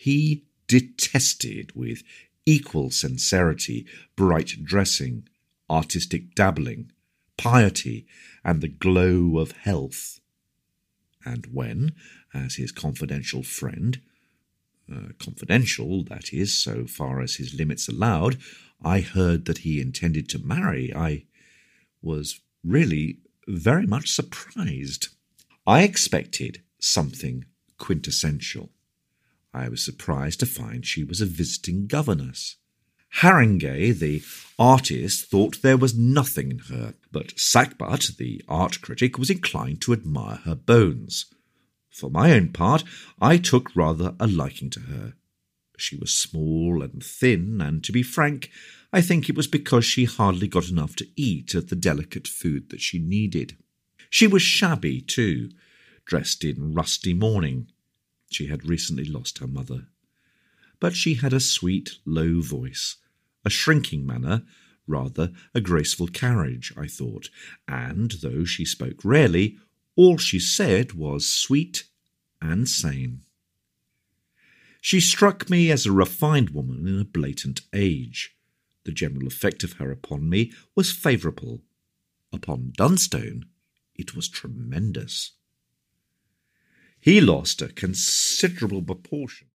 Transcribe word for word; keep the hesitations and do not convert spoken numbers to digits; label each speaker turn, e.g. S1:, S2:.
S1: He detested with equal sincerity bright dressing, artistic dabbling, piety, and the glow of health. And when, as his confidential friend, uh, confidential, that is, so far as his limits allowed, I heard that he intended to marry, I was really very much surprised. I expected something quintessential. I was surprised to find she was a visiting governess. Haringey, the artist, thought there was nothing in her, but Sackbut, the art critic, was inclined to admire her bones. For my own part, I took rather a liking to her. She was small and thin, and to be frank, I think it was because she hardly got enough to eat of the delicate food that she needed. She was shabby, too, dressed in rusty mourning. She had recently lost her mother. But she had a sweet, low voice, a shrinking manner, rather a graceful carriage, I thought, and, though she spoke rarely, all she said was sweet and sane. She struck me as a refined woman in a blatant age. The general effect of her upon me was favourable. Upon Dunstone, it was tremendous. He lost a considerable proportion